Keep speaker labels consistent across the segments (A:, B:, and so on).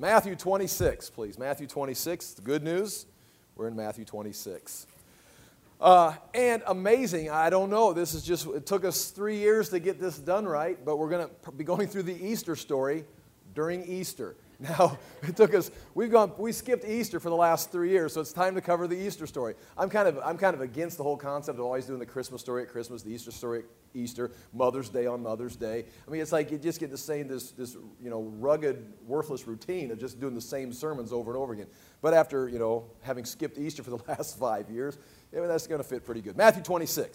A: Matthew 26, please. Matthew 26, the good news. We're in Matthew 26. And amazing, I don't know, it took us 3 years to get this done right, but we're going to be going through the Easter story during Easter. Now, we skipped Easter for the last 3 years, so it's time to cover the Easter story. I'm kind of against the whole concept of always doing the Christmas story at Christmas, the Easter story at Easter, Mother's Day on Mother's Day. I mean, it's like you just get the same, this rugged, worthless routine of just doing the same sermons over and over again. But after, having skipped Easter for the last 5 years, that's going to fit pretty good. Matthew 26.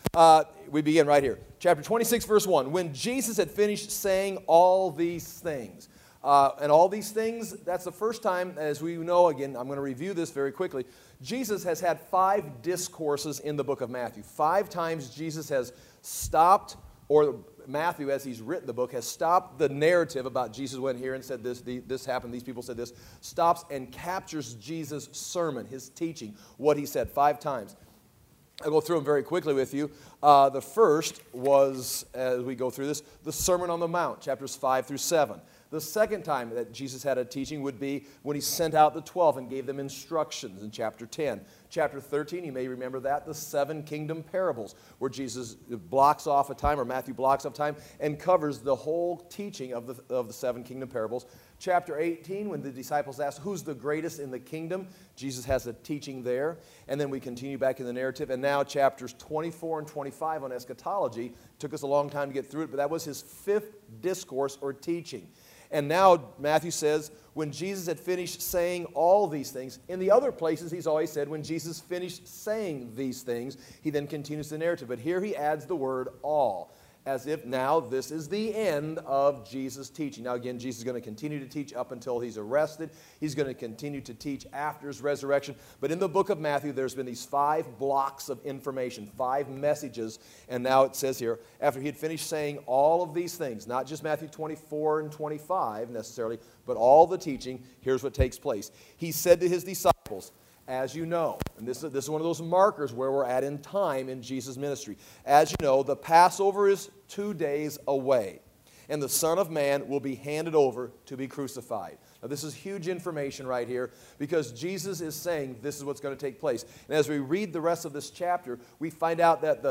A: We begin right here. Chapter 26, verse 1. When Jesus had finished saying all these things. And all these things, that's the first time, as we know, again, I'm going to review this very quickly. Jesus has had 5 discourses in the book of Matthew. 5 times Jesus has stopped, or Matthew, as he's written the book, has stopped the narrative about Jesus went here and said this happened, these people said this, stops and captures Jesus' sermon, his teaching, what he said 5 times. I'll go through them very quickly with you. The first was, as we go through this, the Sermon on the Mount, chapters 5 through 7. The second time that Jesus had a teaching would be when he sent out the 12 and gave them instructions in chapter 10. Chapter 13, you may remember that, the 7 kingdom parables, where Jesus blocks off a time, or Matthew blocks off time, and covers the whole teaching of the 7 kingdom parables. Chapter 18, when the disciples asked, who's the greatest in the kingdom? Jesus has a teaching there. And then we continue back in the narrative. And now chapters 24 and 25 on eschatology. Took us a long time to get through it, but that was his 5th discourse or teaching. And now Matthew says, when Jesus had finished saying all these things, in the other places he's always said, when Jesus finished saying these things, he then continues the narrative. But here he adds the word all, as if now this is the end of Jesus' teaching. Now again, Jesus is going to continue to teach up until he's arrested. He's going to continue to teach after his resurrection. But in the book of Matthew, there's been these 5 blocks of information, 5 messages. And now it says here, after he had finished saying all of these things, not just Matthew 24 and 25 necessarily, but all the teaching, here's what takes place. He said to his disciples, as you know, and this is one of those markers where we're at in time in Jesus' ministry. As you know, the Passover is 2 days away, and the Son of Man will be handed over to be crucified. Now, this is huge information right here, because Jesus is saying this is what's going to take place. And as we read the rest of this chapter, we find out that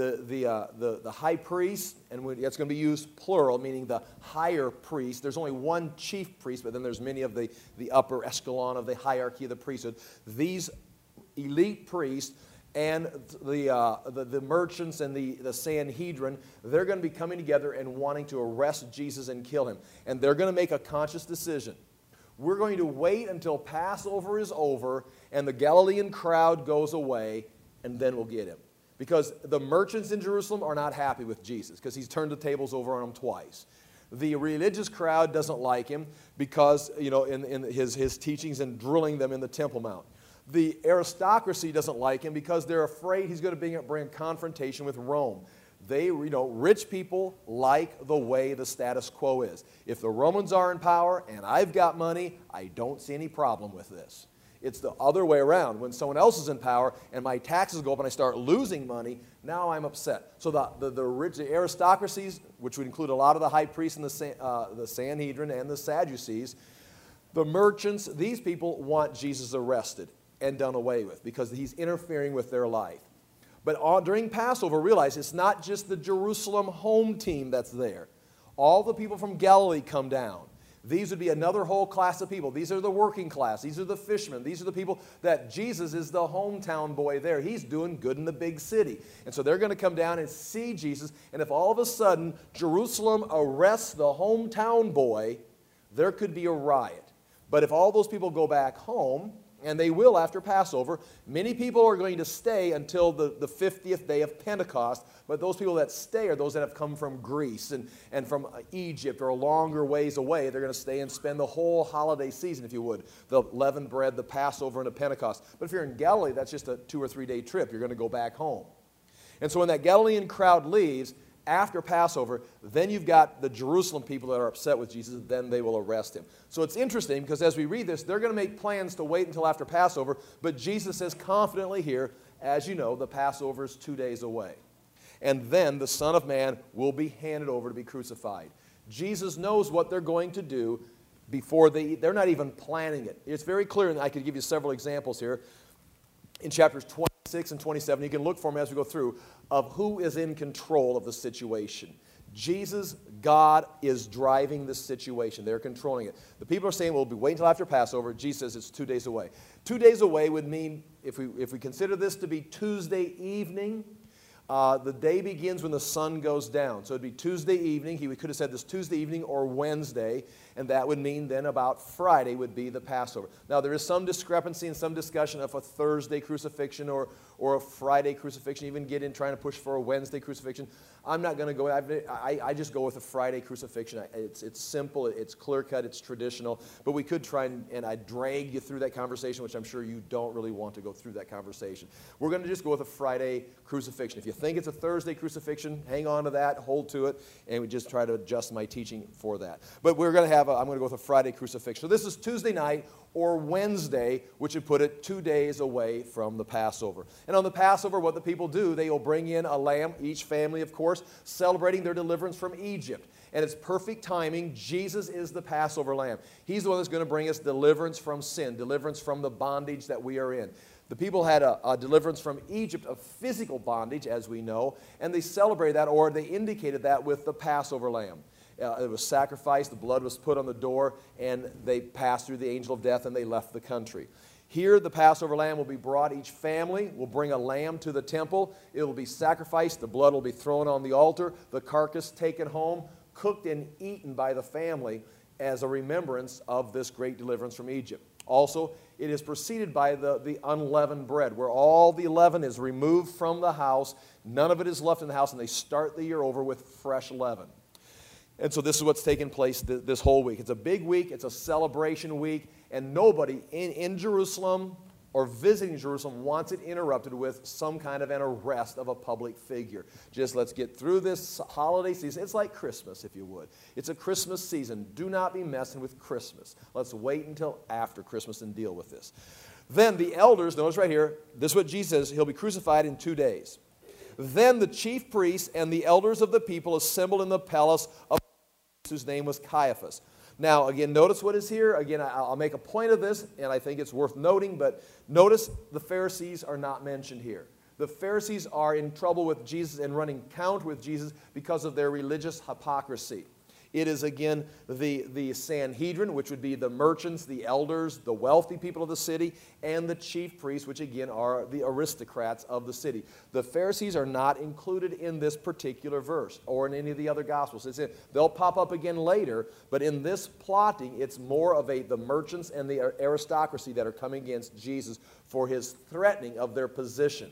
A: the high priest, and it's going to be used plural, meaning the higher priest. There's only one chief priest, but then there's many of the upper echelon of the hierarchy of the priesthood. These elite priests and the merchants and the Sanhedrin, they're going to be coming together and wanting to arrest Jesus and kill him. And they're going to make a conscious decision. We're going to wait until Passover is over and the Galilean crowd goes away, and then we'll get him. Because the merchants in Jerusalem are not happy with Jesus, because he's turned the tables over on them twice. The religious crowd doesn't like him because, in his teachings and drilling them in the Temple Mount. The aristocracy doesn't like him because they're afraid he's going to bring a confrontation with Rome. Rich people like the way the status quo is. If the Romans are in power and I've got money, I don't see any problem with this. It's the other way around. When someone else is in power and my taxes go up and I start losing money, now I'm upset. So the aristocracies, which would include a lot of the high priests and the Sanhedrin and the Sadducees, the merchants, these people want Jesus arrested and done away with because he's interfering with their life. But during Passover, realize it's not just the Jerusalem home team that's there. All the people from Galilee come down. These would be another whole class of people. These are the working class. These are the fishermen. These are the people that Jesus is the hometown boy there. He's doing good in the big city. And so they're going to come down and see Jesus. And if all of a sudden Jerusalem arrests the hometown boy, there could be a riot. But if all those people go back home, and they will after Passover, many people are going to stay until the 50th day of Pentecost, but those people that stay are those that have come from Greece and from Egypt or a longer ways away. They're going to stay and spend the whole holiday season, if you would, the leavened bread, the Passover, and the Pentecost. But if you're in Galilee, that's just a 2 or 3 day trip. You're going to go back home. And so when that Galilean crowd leaves, after Passover, then you've got the Jerusalem people that are upset with Jesus, then they will arrest him. So it's interesting because as we read this, they're going to make plans to wait until after Passover, but Jesus says confidently here, as you know, the Passover is 2 days away. And then the Son of Man will be handed over to be crucified. Jesus knows what they're going to do before they eat. They're not even planning it. It's very clear, and I could give you several examples here. In chapters 26 and 27, you can look for them as we go through, of who is in control of the situation. Jesus, God, is driving the situation. They're controlling it. The people are saying, we'll be waiting until after Passover. Jesus says it's 2 days away. 2 days away would mean, if we consider this to be Tuesday evening, the day begins when the sun goes down. So it'd be Tuesday evening. He could have said this Tuesday evening or Wednesday, and that would mean then about Friday would be the Passover. Now, there is some discrepancy and some discussion of a Thursday crucifixion or a Friday crucifixion, even get in trying to push for a Wednesday crucifixion. I'm not going to go, I just go with a Friday crucifixion. It's simple, it's clear-cut, it's traditional, but we could try and I drag you through that conversation, which I'm sure you don't really want to go through that conversation. We're going to just go with a Friday crucifixion. If you think it's a Thursday crucifixion, hang on to that, hold to it, and we just try to adjust my teaching for that. But we're going to I'm going to go with a Friday crucifixion. So this is Tuesday night or Wednesday, which would put it 2 days away from the Passover. And on the Passover, what the people do, they will bring in a lamb, each family, of course, celebrating their deliverance from Egypt. And it's perfect timing. Jesus is the Passover lamb. He's the one that's going to bring us deliverance from sin, deliverance from the bondage that we are in. The people had a deliverance from Egypt, of physical bondage, as we know, and they celebrated that, or they indicated that with the Passover lamb. It was sacrificed, the blood was put on the door, and they passed through the angel of death, and they left the country. Here, the Passover lamb will be brought. Each family will bring a lamb to the temple. It will be sacrificed. The blood will be thrown on the altar. The carcass taken home, cooked and eaten by the family as a remembrance of this great deliverance from Egypt. Also, it is preceded by the unleavened bread, where all the leaven is removed from the house. None of it is left in the house, and they start the year over with fresh leaven. And so this is what's taking place this whole week. It's a big week. It's a celebration week. And nobody in Jerusalem or visiting Jerusalem wants it interrupted with some kind of an arrest of a public figure. Just let's get through this holiday season. It's like Christmas, if you would. It's a Christmas season. Do not be messing with Christmas. Let's wait until after Christmas and deal with this. Then the elders, notice right here, this is what Jesus says, he'll be crucified in 2 days. Then the chief priests and the elders of the people assembled in the palace of whose name was Caiaphas. Now, again, notice what is here. Again, I'll make a point of this, and I think it's worth noting, but notice the Pharisees are not mentioned here. The Pharisees are in trouble with Jesus and running count with Jesus because of their religious hypocrisy. It is, again, the Sanhedrin, which would be the merchants, the elders, the wealthy people of the city, and the chief priests, which, again, are the aristocrats of the city. The Pharisees are not included in this particular verse or in any of the other Gospels. They'll pop up again later, but in this plotting, it's more of the merchants and the aristocracy that are coming against Jesus for his threatening of their position.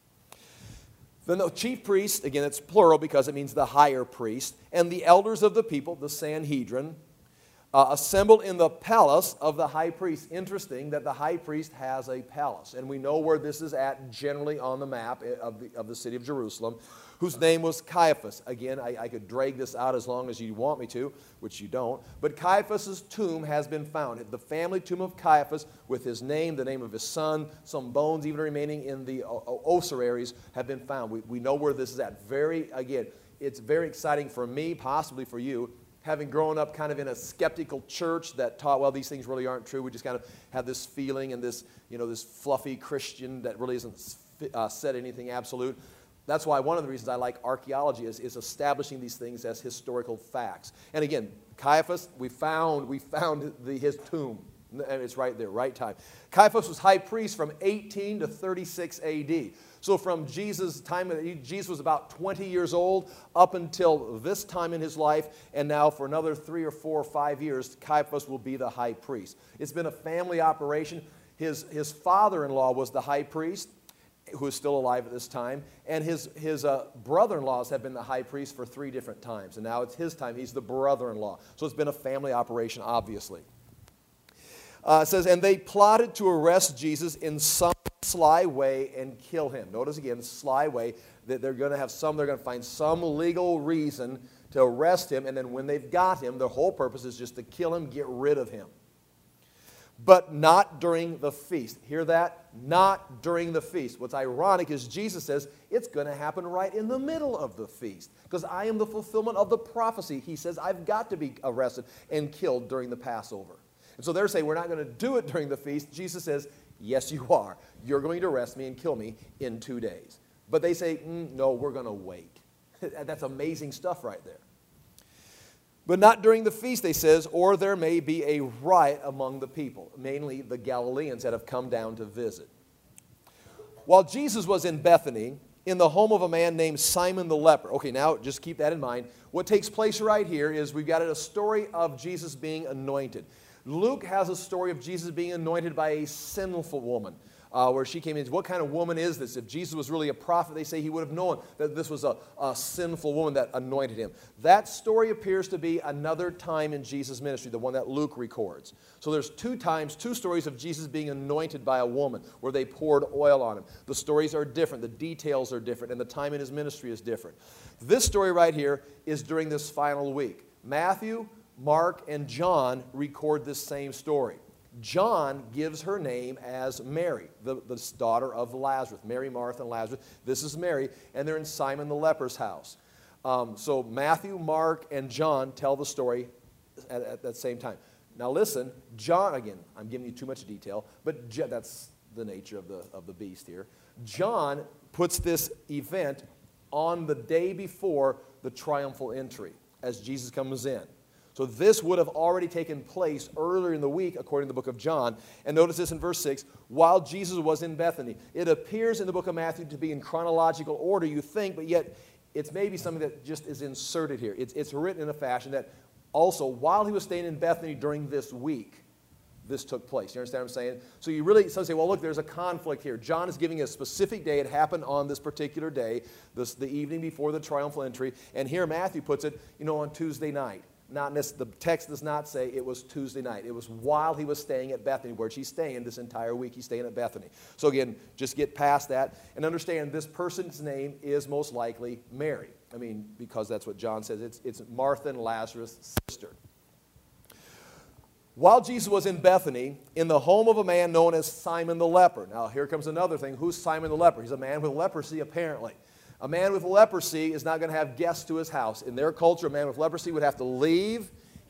A: Then the chief priest, again, it's plural because it means the higher priest, and the elders of the people, the Sanhedrin, assembled in the palace of the high priest. Interesting that the high priest has a palace, and we know where this is at generally on the map of the city of Jerusalem, whose name was Caiaphas. Again, I could drag this out as long as you want me to, which you don't, but Caiaphas' tomb has been found. The family tomb of Caiaphas with his name, the name of his son, some bones even remaining in the ossuaries have been found. We know where this is at. Again, it's very exciting for me, possibly for you, having grown up kind of in a skeptical church that taught, well, these things really aren't true. We just kind of have this feeling and this, this fluffy Christian that really isn't said anything absolute. That's why one of the reasons I like archaeology is establishing these things as historical facts. And again, Caiaphas, we found his tomb. And it's right there, right time. Caiaphas was high priest from 18 to 36 AD. So from Jesus' time, Jesus was about 20 years old up until this time in his life, and now for another 3 or 4 or 5 years, Caiaphas will be the high priest. It's been a family operation. His father-in-law was the high priest, who is still alive at this time, and his brother-in-laws have been the high priest for 3 different times, and now it's his time. He's the brother-in-law. So it's been a family operation, obviously. It says, and they plotted to arrest Jesus in some sly way and kill him. Notice again, sly way, that they're going to find some legal reason to arrest him, and then when they've got him, their whole purpose is just to kill him, get rid of him. but not during the feast. Hear that? Not during the feast. What's ironic is Jesus says it's going to happen right in the middle of the feast because I am the fulfillment of the prophecy. He says I've got to be arrested and killed during the Passover. And so they're saying we're not going to do it during the feast. Jesus says, yes, you are. You're going to arrest me and kill me in 2 days. But they say, no, we're going to wait. That's amazing stuff right there. But not during the feast, they says, or there may be a riot among the people, mainly the Galileans that have come down to visit. While Jesus was in Bethany, in the home of a man named Simon the leper. Okay, now just keep that in mind. What takes place right here is we've got a story of Jesus being anointed. Luke has a story of Jesus being anointed by a sinful woman. Where she came in. What kind of woman is this? If Jesus was really a prophet, they say he would have known that this was a sinful woman that anointed him. That story appears to be another time in Jesus' ministry, the one that Luke records. So there's 2 times, 2 stories of Jesus being anointed by a woman where they poured oil on him. The stories are different, the details are different, and the time in his ministry is different. This story right here is during this final week. Matthew, Mark, and John record this same story. John gives her name as Mary, the daughter of Lazarus. Mary, Martha, and Lazarus. This is Mary, and they're in Simon the leper's house. So Matthew, Mark, and John tell the story at that same time. Now listen, John, again, I'm giving you too much detail, but that's the nature of the beast here. John puts this event on the day before the triumphal entry as Jesus comes in. So this would have already taken place earlier in the week, according to the book of John. And notice this in verse 6, while Jesus was in Bethany. It appears in the book of Matthew to be in chronological order, you think, but yet it's maybe something that just is inserted here. It's written in a fashion that also, while he was staying in Bethany during this week, this took place. You understand what I'm saying? So you really, some say, well, look, there's a conflict here. John is giving a specific day. It happened on this particular day, the evening before the triumphal entry. And here Matthew puts it, on Tuesday night. The text does not say it was Tuesday night. It was while he was staying at Bethany, where he's staying this entire week. He's staying at Bethany. So again, just get past that and understand this person's name is most likely Mary. Because that's what John says. It's Martha and Lazarus' sister. While Jesus was in Bethany, in the home of a man known as Simon the leper. Now here comes another thing. Who's Simon the leper? He's a man with leprosy, apparently. A man with leprosy is not going to have guests to his house. In their culture, a man with leprosy would have to leave.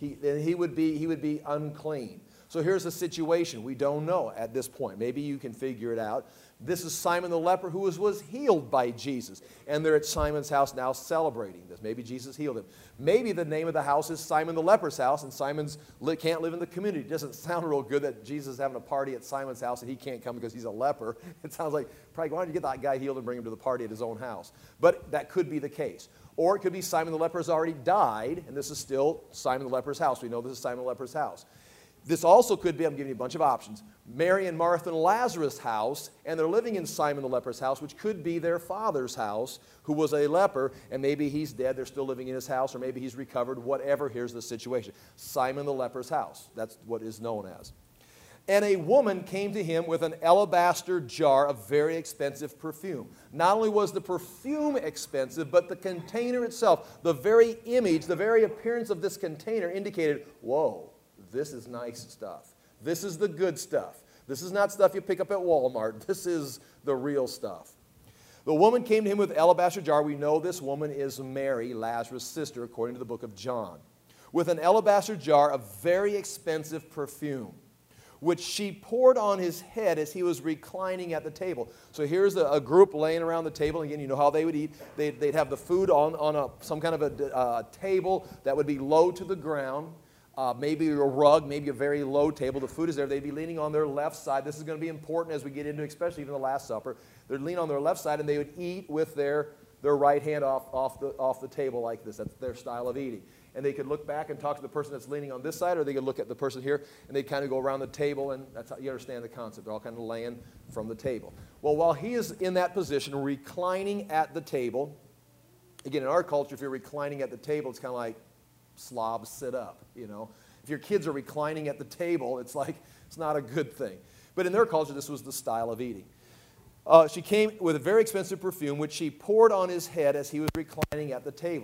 A: He would be unclean. So here's the situation. We don't know at this point. Maybe you can figure it out. This is Simon the leper who was healed by Jesus. And they're at Simon's house now celebrating this. Maybe Jesus healed him. Maybe the name of the house is Simon the leper's house, and Simon's can't live in the community. It doesn't sound real good that Jesus is having a party at Simon's house and he can't come because he's a leper. It sounds like, probably, why don't you get that guy healed and bring him to the party at his own house? But that could be the case. Or it could be Simon the leper has already died, and this is still Simon the leper's house. We know this is Simon the leper's house. This also could be, I'm giving you a bunch of options, Mary and Martha and Lazarus' house, and they're living in Simon the leper's house, which could be their father's house, who was a leper, and maybe he's dead, they're still living in his house, or maybe he's recovered, whatever, here's the situation. Simon the leper's house, that's what is known as. And a woman came to him with an alabaster jar of very expensive perfume. Not only was the perfume expensive, but the container itself, the very image, the very appearance of this container indicated, whoa, this is nice stuff. This is the good stuff. This is not stuff you pick up at Walmart. This is the real stuff. The woman came to him with an alabaster jar. We know this woman is Mary, Lazarus' sister, according to the book of John. With an alabaster jar of very expensive perfume, which she poured on his head as he was reclining at the table. So here's a group laying around the table. Again, you know how they would eat. They'd have the food on some kind of a table that would be low to the ground. Maybe a rug, maybe a very low table. The food is there. They'd be leaning on their left side. This is going to be important as we get into, especially even the Last Supper. They'd lean on their left side, and they would eat with their right hand off the table like this. That's their style of eating. And they could look back and talk to the person that's leaning on this side, or they could look at the person here, and they'd kind of go around the table, and that's how you understand the concept. They're all kind of laying from the table. Well, while he is in that position, reclining at the table, again, in our culture, if you're reclining at the table, it's kind of like slobs sit up, you know. If your kids are reclining at the table, it's like, it's not a good thing. But in their culture, this was the style of eating. She came with a very expensive perfume, which she poured on his head as he was reclining at the table.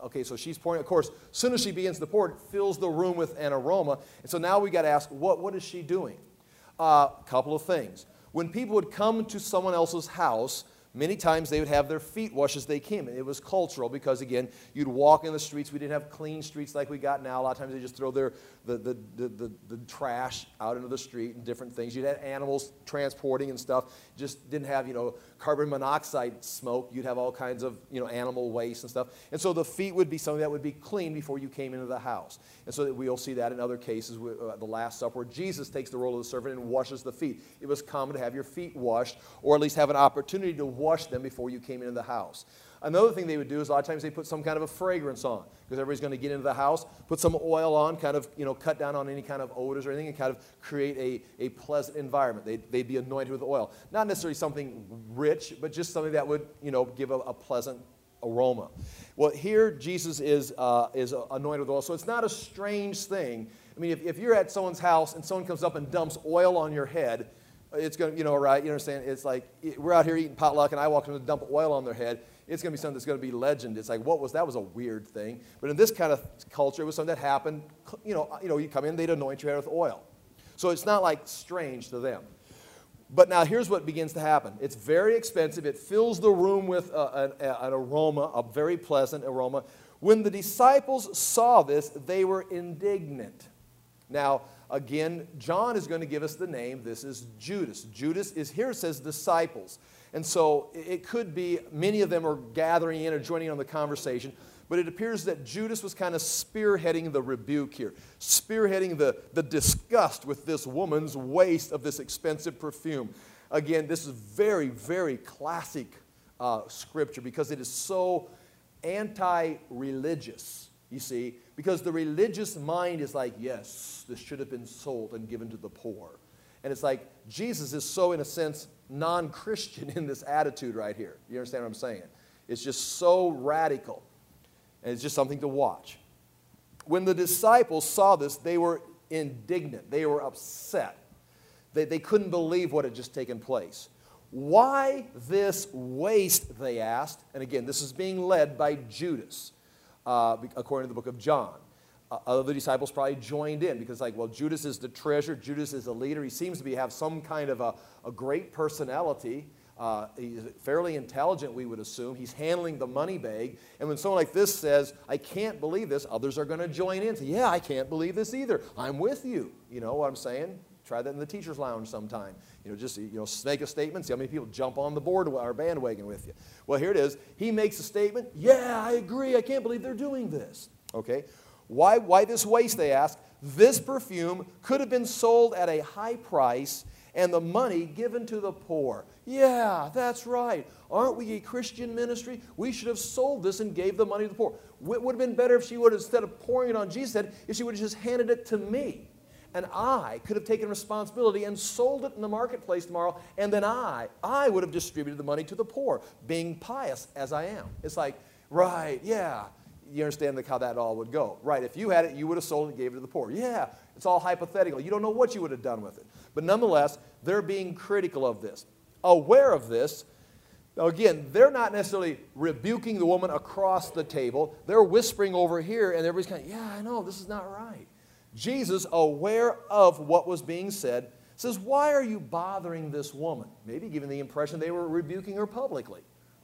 A: Okay, so she's pouring. Of course, as soon as she begins to pour, it fills the room with an aroma. And so now we got to ask, what is she doing? A couple of things. When people would come to someone else's house, many times they would have their feet washed as they came. It was cultural because, again, you'd walk in the streets. We didn't have clean streets like we got now. A lot of times they just throw the trash out into the street and different things. You'd have animals transporting and stuff. Just didn't have, carbon monoxide smoke. You'd have all kinds of, animal waste and stuff. And so the feet would be something that would be clean before you came into the house. And so we'll see that in other cases, the Last Supper, where Jesus takes the role of the servant and washes the feet. It was common to have your feet washed, or at least have an opportunity to wash them before you came into the house. Another thing they would do is a lot of times they put some kind of a fragrance on because everybody's going to get into the house, put some oil on, kind of, cut down on any kind of odors or anything and kind of create a pleasant environment. They'd be anointed with oil. Not necessarily something rich, but just something that would, give a pleasant aroma. Well, here Jesus is anointed with oil, so it's not a strange thing. I mean, if you're at someone's house and someone comes up and dumps oil on your head, it's going to, right, you understand? It's like we're out here eating potluck and I walk in and dump oil on their head. It's going to be something that's going to be legend. It's like, that was a weird thing. But in this kind of culture, it was something that happened, you come in, they'd anoint your head with oil. So it's not like strange to them. But now here's what begins to happen. It's very expensive. It fills the room with an aroma, a very pleasant aroma. When the disciples saw this, they were indignant. Now, again, John is going to give us the name. This is Judas. Judas is here, it says disciples. And so it could be many of them are gathering in or joining in on the conversation. But it appears that Judas was kind of spearheading the rebuke here, spearheading the disgust with this woman's waste of this expensive perfume. Again, this is very, very classic scripture because it is so anti-religious, you see, because the religious mind is like, yes, this should have been sold and given to the poor. And it's like Jesus is so, in a sense, non-Christian in this attitude right here. You understand what I'm saying? It's just so radical. And it's just something to watch. When the disciples saw this, they were indignant. They were upset. They couldn't believe what had just taken place. Why this waste, they asked. And again, this is being led by Judas, according to the book of John. Other disciples probably joined in because, Judas is the treasurer. Judas is a leader. He seems to have some kind of a great personality. He's fairly intelligent, we would assume. He's handling the money bag. And when someone like this says, I can't believe this, others are going to join in and say, yeah, I can't believe this either. I'm with you. You know what I'm saying? Try that in the teacher's lounge sometime. Just make a statement, see how many people jump on the board or bandwagon with you. Well, here it is. He makes a statement. Yeah, I agree. I can't believe they're doing this. Okay. Why this waste, they ask? This perfume could have been sold at a high price and the money given to the poor. Yeah, that's right. Aren't we a Christian ministry? We should have sold this and gave the money to the poor. It would have been better if she would have, instead of pouring it on Jesus, if she would have just handed it to me. And I could have taken responsibility and sold it in the marketplace tomorrow, and then I would have distributed the money to the poor, being pious as I am. It's like, right, yeah. You understand how that all would go. Right, if you had it, you would have sold it and gave it to the poor. Yeah, it's all hypothetical. You don't know what you would have done with it. But nonetheless, they're being critical of this. Aware of this, now again, they're not necessarily rebuking the woman across the table. They're whispering over here, and everybody's kind of, yeah, I know, this is not right. Jesus, aware of what was being said, says, why are you bothering this woman? Maybe giving the impression they were rebuking her publicly.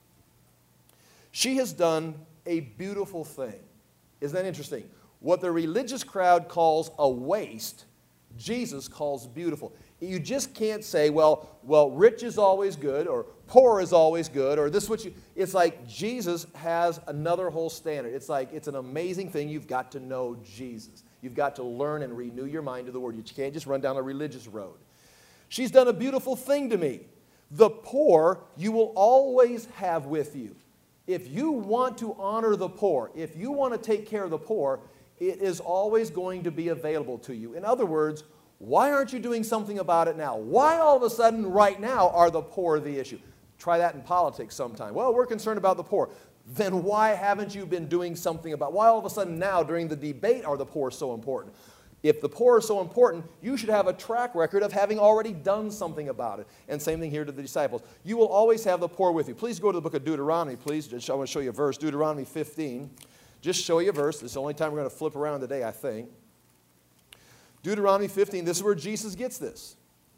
A: She has done a beautiful thing. Isn't that interesting? What the religious crowd calls a waste, Jesus calls beautiful. You just can't say, well, rich is always good, or poor is always good, or this is what you... It's like Jesus has another whole standard. It's like, it's an amazing thing. You've got to know Jesus. You've got to learn and renew your mind to the Word. You can't just run down a religious road. She's done a beautiful thing to me. The poor you will always have with you. If you want to honor the poor, if you want to take care of the poor, it is always going to be available to you. In other words, why aren't you doing something about it now? Why all of a sudden, right now, are the poor the issue? Try that in politics sometime. Well, we're concerned about the poor. Then why haven't you been doing something about it? Why all of a sudden now, during the debate, are the poor so important? If the poor are so important, you should have a track record of having already done something about it. And same thing here to the disciples. You will always have the poor with you. Please go to the book of Deuteronomy, please. I want to show you a verse, Deuteronomy 15. just show you a verse. This is the only time we're going to flip around today, I think. Deuteronomy 15, this is where Jesus gets this.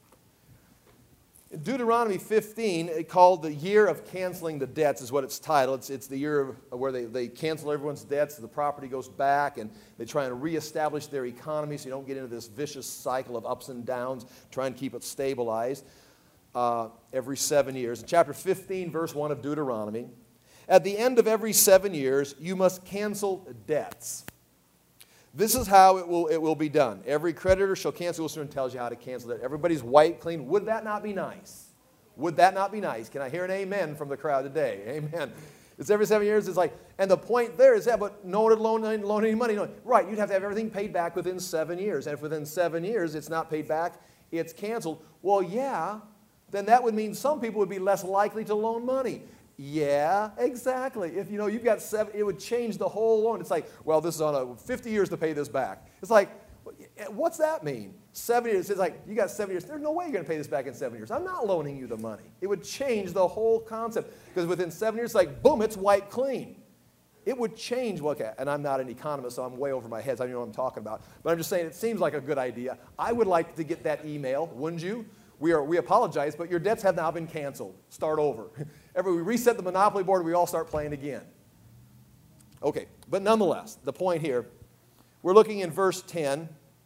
A: In Deuteronomy 15, called the year of canceling the debts is what it's titled. It's the year where they cancel everyone's debts, the property goes back, and they try and reestablish their economy so you don't get into this vicious cycle of ups and downs, try and keep it stabilized every 7 years. In chapter 15, verse 1 of Deuteronomy, at the end of every 7 years, you must cancel debts. This is how it will be done. Every creditor shall cancel. It tells you how to cancel it. Everybody's white, clean. Would that not be nice? Would that not be nice? Can I hear an amen from the crowd today? Amen. It's every 7 years. It's like, and the point there is that, but no one would loan any money. No. Right, you'd have to have everything paid back within 7 years. And if within 7 years it's not paid back, it's canceled. Well, yeah, then that would mean some people would be less likely to loan money. Yeah, exactly. If you've got 7, it would change the whole loan. It's like, well, this is on a 50 years to pay this back. It's like, what's that mean? 7 years. It's like, you got 7 years. There's no way you're going to pay this back in 7 years. I'm not loaning you the money. It would change the whole concept. Because within 7 years, it's like, boom, it's wiped clean. It would change, and I'm not an economist, so I'm way over my head, so I don't know what I'm talking about. But I'm just saying, it seems like a good idea. I would like to get that email, wouldn't you? We apologize, but your debts have now been canceled. Start over. We reset the Monopoly board, we all start playing again. Okay, but nonetheless, the point here, we're looking in verse 10.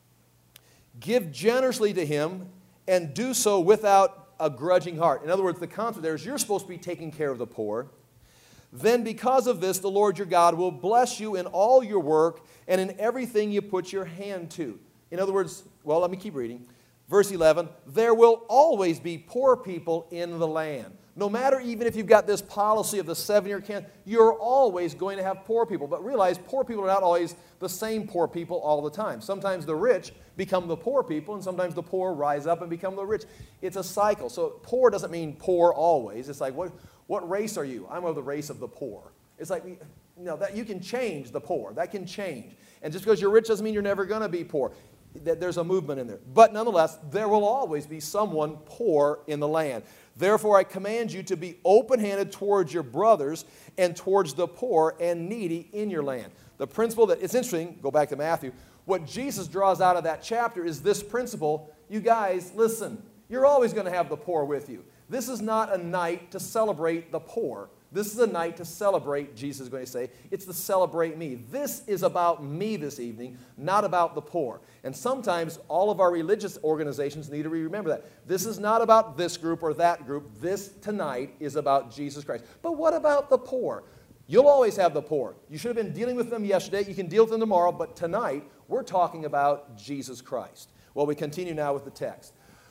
A: Give generously to him and do so without a grudging heart. In other words, the concept there is you're supposed to be taking care of the poor. Then because of this, the Lord your God will bless you in all your work and in everything you put your hand to. In other words, well, let me keep reading. Verse 11, there will always be poor people in the land. No matter even if you've got this policy of the 7-year cancel, you're always going to have poor people. But realize poor people are not always the same poor people all the time. Sometimes the rich become the poor people, and sometimes the poor rise up and become the rich. It's a cycle. So poor doesn't mean poor always. It's like, what race are you? I'm of the race of the poor. It's like, that you can change the poor. That can change. And just because you're rich doesn't mean you're never going to be poor. There's a movement in there. But nonetheless, there will always be someone poor in the land. Therefore, I command you to be open-handed towards your brothers and towards the poor and needy in your land. The principle that, it's interesting, go back to Matthew, what Jesus draws out of that chapter is this principle. You guys, listen, you're always going to have the poor with you. This is not a night to celebrate the poor. This is a night to celebrate, Jesus is going to say. It's to celebrate me. This is about me this evening, not about the poor. And sometimes all of our religious organizations need to remember that. This is not about this group or that group. This tonight is about Jesus Christ. But what about the poor? You'll always have the poor. You should have been dealing with them yesterday. You can deal with them tomorrow. But tonight, we're talking about Jesus Christ. Well, we continue now with the text.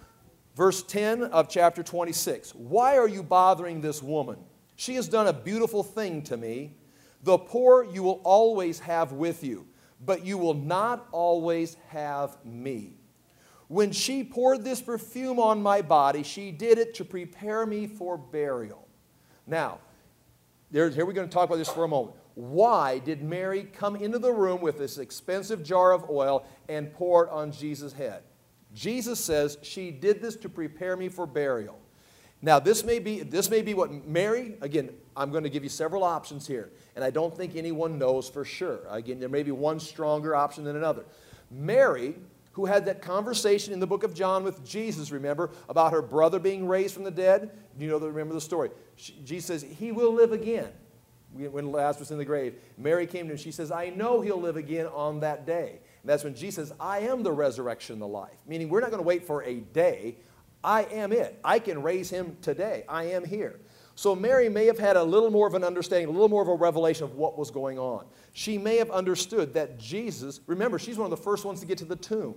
A: Verse 10 of chapter 26. Why are you bothering this woman? She has done a beautiful thing to me. The poor you will always have with you, but you will not always have me. When she poured this perfume on my body, she did it to prepare me for burial. Now, here we're going to talk about this for a moment. Why did Mary come into the room with this expensive jar of oil and pour it on Jesus' head? Jesus says she did this to prepare me for burial. Now, this may be what Mary, again, I'm going to give you several options here, and I don't think anyone knows for sure. Again, there may be one stronger option than another. Mary, who had that conversation in the book of John with Jesus, remember, about her brother being raised from the dead? Remember the story. Jesus says, he will live again. When Lazarus was in the grave, Mary came to him and she says, I know he'll live again on that day. And that's when Jesus says, I am the resurrection and the life. Meaning we're not going to wait for a day. I am it. I can raise him today. I am here. So Mary may have had a little more of an understanding, a little more of a revelation of what was going on. She may have understood that Jesus, remember, she's one of the first ones to get to the tomb.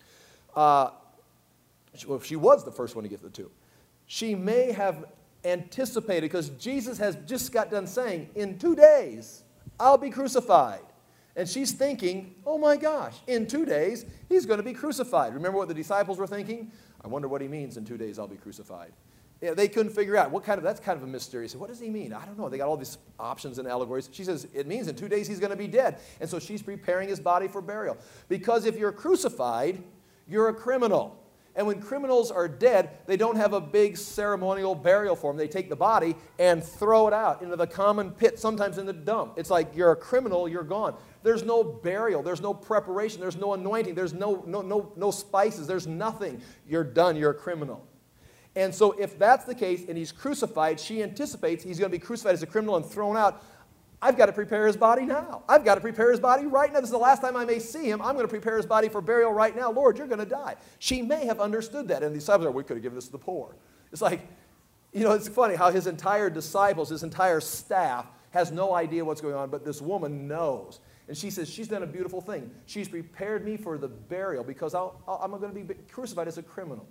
A: She was the first one to get to the tomb. She may have anticipated, because Jesus has just got done saying, in 2 days, I'll be crucified. And she's thinking, oh my gosh, in 2 days, he's going to be crucified. Remember what the disciples were thinking? I wonder what he means, in 2 days I'll be crucified. Yeah, they couldn't figure out that's kind of a mystery. So what does he mean? I don't know. They got all these options and allegories. She says, it means in 2 days he's going to be dead. And so she's preparing his body for burial. Because if you're crucified, you're a criminal. And when criminals are dead, they don't have a big ceremonial burial for them. They take the body and throw it out into the common pit, sometimes in the dump. It's like you're a criminal, you're gone. There's no burial. There's no preparation. There's no anointing. There's no spices. There's nothing. You're done. You're a criminal. And so if that's the case and he's crucified, she anticipates he's going to be crucified as a criminal and thrown out. I've got to prepare his body now. I've got to prepare his body right now. This is the last time I may see him. I'm going to prepare his body for burial right now. Lord, you're going to die. She may have understood that. And the disciples are, we could have given this to the poor. It's like, it's funny how his entire disciples, his entire staff has no idea what's going on, but this woman knows. And she says, she's done a beautiful thing. She's prepared me for the burial because I'm going to be crucified as a criminal.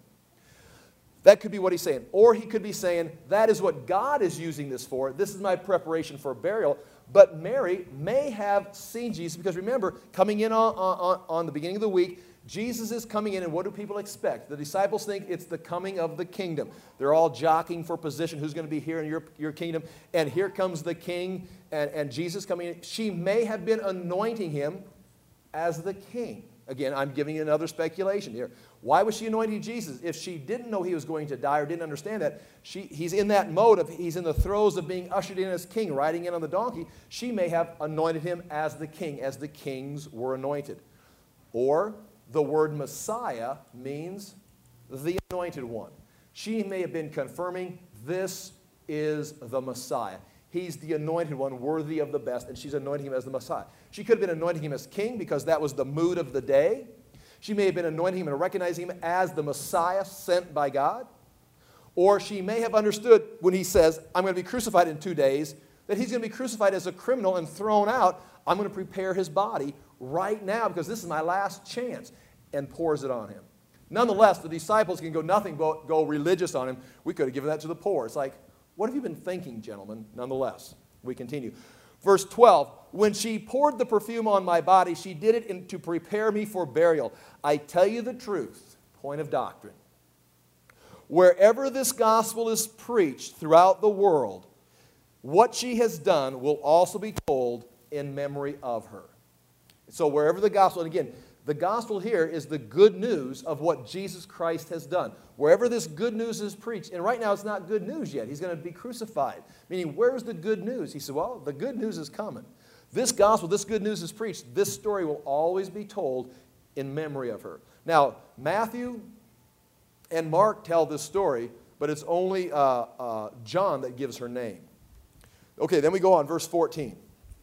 A: That could be what he's saying. Or he could be saying, that is what God is using this for. This is my preparation for burial. But Mary may have seen Jesus because remember, coming in on the beginning of the week, Jesus is coming in, and what do people expect? The disciples think it's the coming of the kingdom. They're all jockeying for position. Who's going to be here in your kingdom? And here comes the king and Jesus coming in. She may have been anointing him as the king. Again, I'm giving you another speculation here. Why was she anointing Jesus? If she didn't know he was going to die or didn't understand that, he's in that mode of, he's in the throes of being ushered in as king, riding in on the donkey. She may have anointed him as the king, as the kings were anointed. Or the word Messiah means the anointed one. She may have been confirming this is the Messiah. He's the anointed one, worthy of the best, and she's anointing him as the Messiah. She could have been anointing him as king because that was the mood of the day. She may have been anointing him and recognizing him as the Messiah sent by God. Or she may have understood when he says, I'm going to be crucified in 2 days, that he's going to be crucified as a criminal and thrown out. I'm going to prepare his body right now because this is my last chance, and pours it on him. Nonetheless, the disciples can go nothing but go religious on him. We could have given that to the poor. It's like, what have you been thinking, gentlemen? Nonetheless, we continue. Verse 12, when she poured the perfume on my body, she did it to prepare me for burial. I tell you the truth, point of doctrine. Wherever this gospel is preached throughout the world, what she has done will also be told in memory of her. So wherever the gospel, and again, the gospel here is the good news of what Jesus Christ has done. Wherever this good news is preached, and right now it's not good news yet. He's going to be crucified. Meaning, where's the good news? He said, well, the good news is coming. This gospel, this good news is preached. This story will always be told in memory of her. Now, Matthew and Mark tell this story, but it's only John that gives her name. Okay, then we go on, verse 14.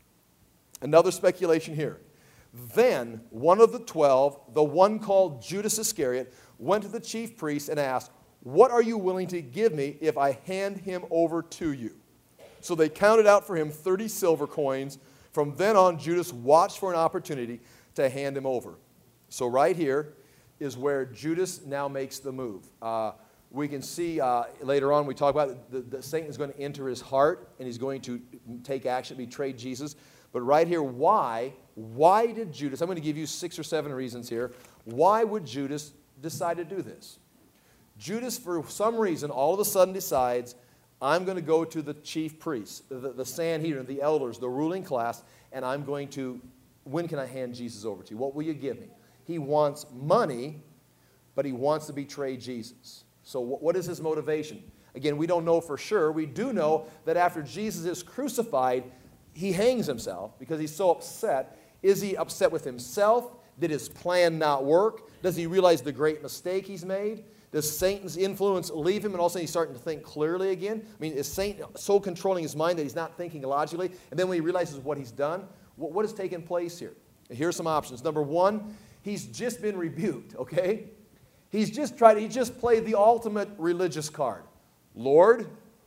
A: Another speculation here. Then one of the 12, the one called Judas Iscariot, went to the chief priests and asked, what are you willing to give me if I hand him over to you? So they counted out for him 30 silver coins. From then on, Judas watched for an opportunity to hand him over. So right here is where Judas now makes the move. We can see later on, we talk about that Satan is going to enter his heart and he's going to take action, betray Jesus. But right here, why did Judas, I'm going to give you 6 or 7 reasons here. Why would Judas decide to do this? Judas, for some reason, all of a sudden decides, I'm going to go to the chief priests, the Sanhedrin, the elders, the ruling class, and I'm going to, when can I hand Jesus over to you? What will you give me? He wants money, but he wants to betray Jesus. So what is his motivation? Again, we don't know for sure. We do know that after Jesus is crucified, he hangs himself because he's so upset. Is he upset with himself? Did his plan not work? Does he realize the great mistake he's made? Does Satan's influence leave him and all of a sudden he's starting to think clearly again? I mean, is Satan so controlling his mind that he's not thinking logically? And then when he realizes what he's done, what has taken place here? Here are some options. Number one, he's just been rebuked, okay? He just played the ultimate religious card. Lord,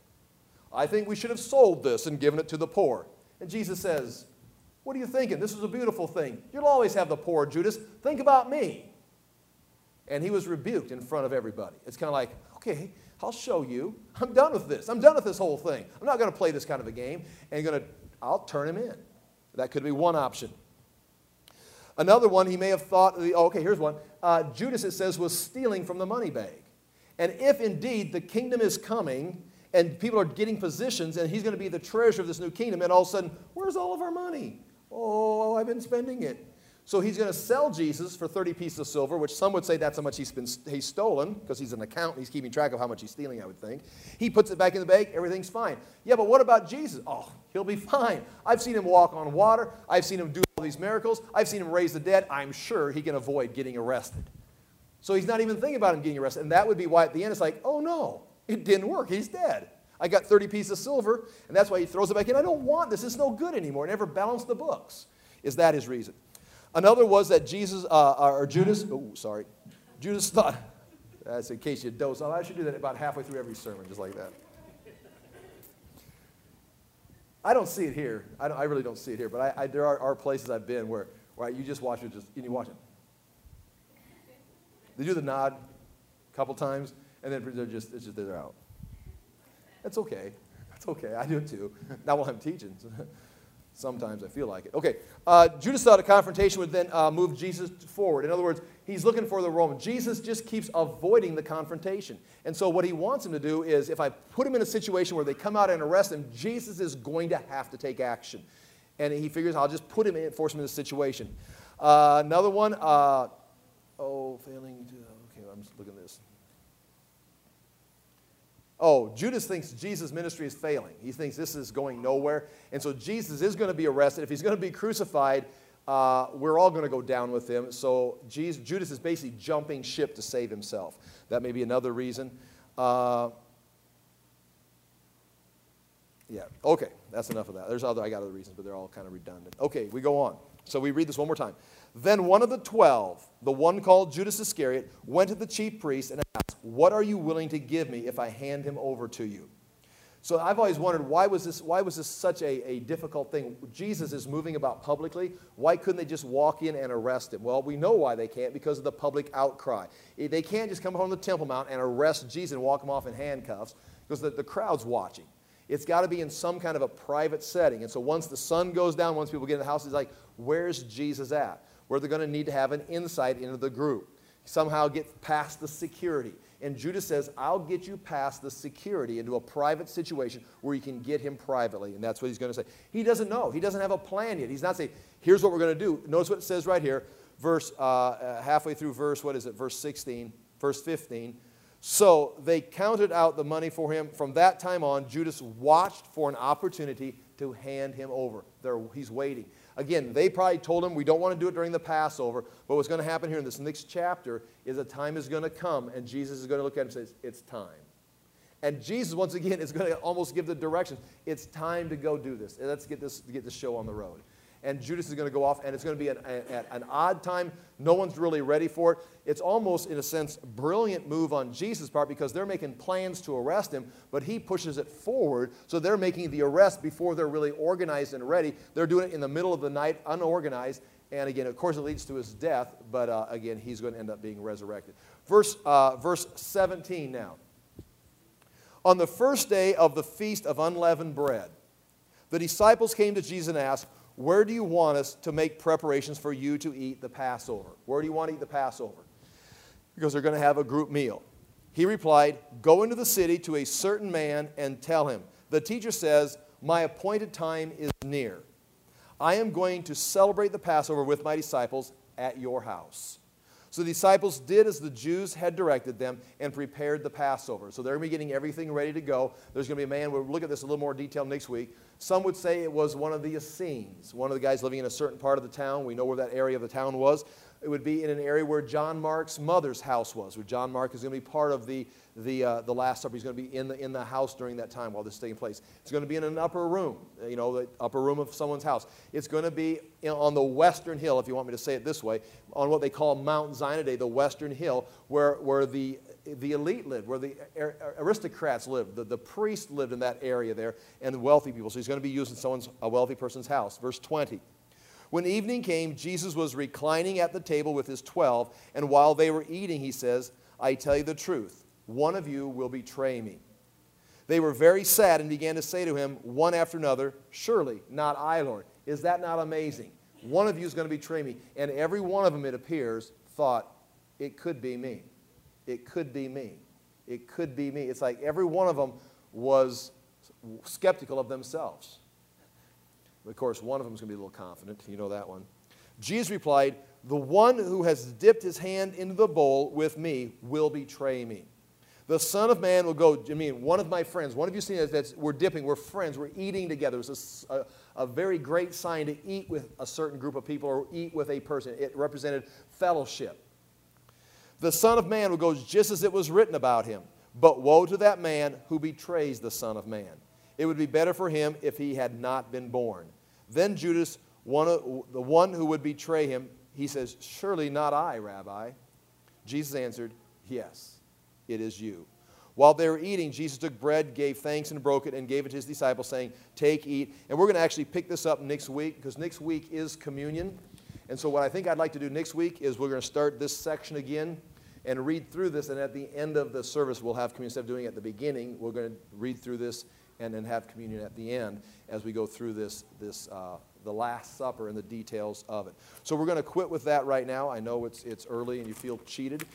A: I think we should have sold this and given it to the poor. And Jesus says, what are you thinking? This is a beautiful thing. You'll always have the poor, Judas. Think about me. And he was rebuked in front of everybody. It's kind of like, okay, I'll show you. I'm done with this. I'm done with this whole thing. I'm not going to play this kind of a game. And I'll turn him in. That could be one option. Another one, he may have thought, okay, here's one. Judas, it says, was stealing from the money bag. And if indeed the kingdom is coming and people are getting positions and he's going to be the treasurer of this new kingdom, and all of a sudden, where's all of our money? Oh, I've been spending it. So he's going to sell Jesus for 30 pieces of silver, which some would say that's how much he's stolen, because he's an accountant. He's keeping track of how much he's stealing, I would think. He puts it back in the bank. Everything's fine. Yeah, but what about Jesus? Oh, he'll be fine. I've seen him walk on water. I've seen him do all these miracles. I've seen him raise the dead. I'm sure he can avoid getting arrested. So he's not even thinking about him getting arrested. And that would be why at the end it's like, oh, no, it didn't work. He's dead. I got 30 pieces of silver, and that's why he throws it back in. I don't want this. It's no good anymore. Never balanced the books. Is that his reason? Another was that Judas thought, that's in case you doze off. I should do that about halfway through every sermon, just like that. I don't see it here. I really don't see it here, but there are places I've been where you just watch it, and you watch it. They do the nod a couple times, and then they're out. That's okay. That's okay. I do it too. Not while I'm teaching. Sometimes I feel like it. Okay, Judas thought a confrontation would then move Jesus forward. In other words, he's looking for the Roman. Jesus just keeps avoiding the confrontation. And so what he wants him to do is, if I put him in a situation where they come out and arrest him, Jesus is going to have to take action. And he figures, I'll just put him in, force him in this situation. Another one, failing to, okay, I'm just looking at this. Oh, Judas thinks Jesus' ministry is failing. He thinks this is going nowhere. And so Jesus is going to be arrested. If he's going to be crucified, we're all going to go down with him. So Judas is basically jumping ship to save himself. That may be another reason. Yeah, okay, that's enough of that. I got other reasons, but they're all kind of redundant. Okay, we go on. So we read this one more time. Then one of the 12, the one called Judas Iscariot, went to the chief priests and asked, "What are you willing to give me if I hand him over to you?" So I've always wondered, why was this such a difficult thing? Jesus is moving about publicly. Why couldn't they just walk in and arrest him? Well, we know why they can't, because of the public outcry. They can't just come from the Temple Mount and arrest Jesus and walk him off in handcuffs, because the crowd's watching. It's got to be in some kind of a private setting. And so once the sun goes down, once people get in the house, it's like, where's Jesus at? Where they're going to need to have an insight into the group. Somehow get past the security. And Judas says, I'll get you past the security into a private situation where you can get him privately. And that's what he's going to say. He doesn't know. He doesn't have a plan yet. He's not saying, here's what we're going to do. Notice what it says right here. Halfway through verse 16, verse 15. So they counted out the money for him. From that time on, Judas watched for an opportunity to hand him over. He's waiting. Again, they probably told him, we don't want to do it during the Passover, but what's going to happen here in this next chapter is a time is going to come, and Jesus is going to look at him and say, it's time. And Jesus, once again, is going to almost give the directions. It's time to go do this. Let's get this show on the road. And Judas is going to go off, and it's going to be an odd time. No one's really ready for it. It's almost, in a sense, brilliant move on Jesus' part, because they're making plans to arrest him, but he pushes it forward, so they're making the arrest before they're really organized and ready. They're doing it in the middle of the night, unorganized, and again, of course, it leads to his death, but again, he's going to end up being resurrected. Verse 17 now. On the first day of the Feast of Unleavened Bread, the disciples came to Jesus and asked, "Where do you want us to make preparations for you to eat the Passover?" Where do you want to eat the Passover? Because they're going to have a group meal. He replied, "Go into the city to a certain man and tell him, 'The teacher says, my appointed time is near. I am going to celebrate the Passover with my disciples at your house.' So the disciples did as the Jews had directed them and prepared the Passover. So they're going to be getting everything ready to go. There's going to be a man, we'll look at this in a little more detail next week. Some would say it was one of the Essenes, one of the guys living in a certain part of the town. We know where that area of the town was. It would be in an area where John Mark's mother's house was, where John Mark is going to be part of the Last Supper. He's going to be in the house during that time while this is taking place. It's going to be in an upper room, the upper room of someone's house. It's going to be on the western hill, if you want me to say it this way, on what they call Mount Zion today, the western hill, where the elite lived, where the aristocrats lived, the priests lived in that area there, and the wealthy people. So he's going to be using a wealthy person's house. Verse 20. When evening came, Jesus was reclining at the table with his 12, and while they were eating, he says, "I tell you the truth, one of you will betray me." They were very sad and began to say to him, one after another, "Surely not I, Lord." Is that not amazing? One of you is going to betray me. And every one of them, it appears, thought, it could be me. It could be me. It could be me. It's like every one of them was skeptical of themselves. Of course, one of them is going to be a little confident. You know that one. Jesus replied, the one who has dipped his hand into the bowl with me will betray me. The Son of Man will go, one of my friends, one of you seen that we're dipping, we're friends, we're eating together. It's a very great sign to eat with a certain group of people or eat with a person. It represented fellowship. The Son of Man will go just as it was written about him. But woe to that man who betrays the Son of Man. It would be better for him if he had not been born. Then Judas, the one who would betray him, he says, surely not I, Rabbi. Jesus answered, yes, it is you. While they were eating, Jesus took bread, gave thanks, and broke it, and gave it to his disciples, saying, take, eat. And we're going to actually pick this up next week, because next week is communion. And so what I think I'd like to do next week is we're going to start this section again and read through this, and at the end of the service we'll have communion. Instead of doing it at the beginning, we're going to read through this and then have communion at the end as we go through the Last Supper and the details of it. So we're going to quit with that right now. I know it's early and you feel cheated.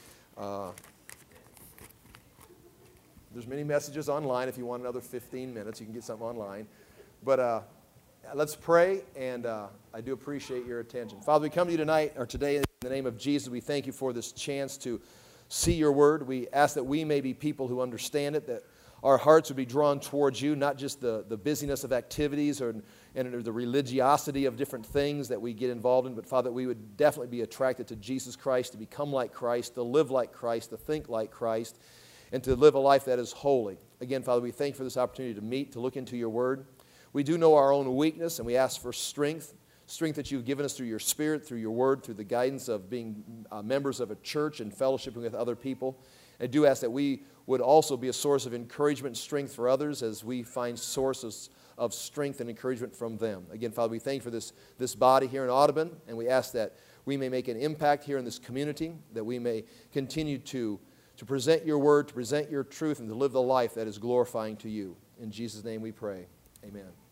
A: There's many messages online. If you want another 15 minutes, you can get something online. But let's pray, and I do appreciate your attention. Father, we come to you tonight, or today, in the name of Jesus. We thank you for this chance to see your word. We ask that we may be people who understand it, that our hearts would be drawn towards you, not just the busyness of activities and the religiosity of different things that we get involved in, but Father, that we would definitely be attracted to Jesus Christ, to become like Christ, to live like Christ, to think like Christ, and to live a life that is holy. Again, Father, we thank you for this opportunity to meet, to look into your word. We do know our own weakness, and we ask for strength that you've given us through your Spirit, through your word, through the guidance of being members of a church and fellowshipping with other people. I do ask that we would also be a source of encouragement and strength for others as we find sources of strength and encouragement from them. Again, Father, we thank you for this body here in Audubon, and we ask that we may make an impact here in this community, that we may continue to present your word, to present your truth, and to live the life that is glorifying to you. In Jesus' name we pray. Amen.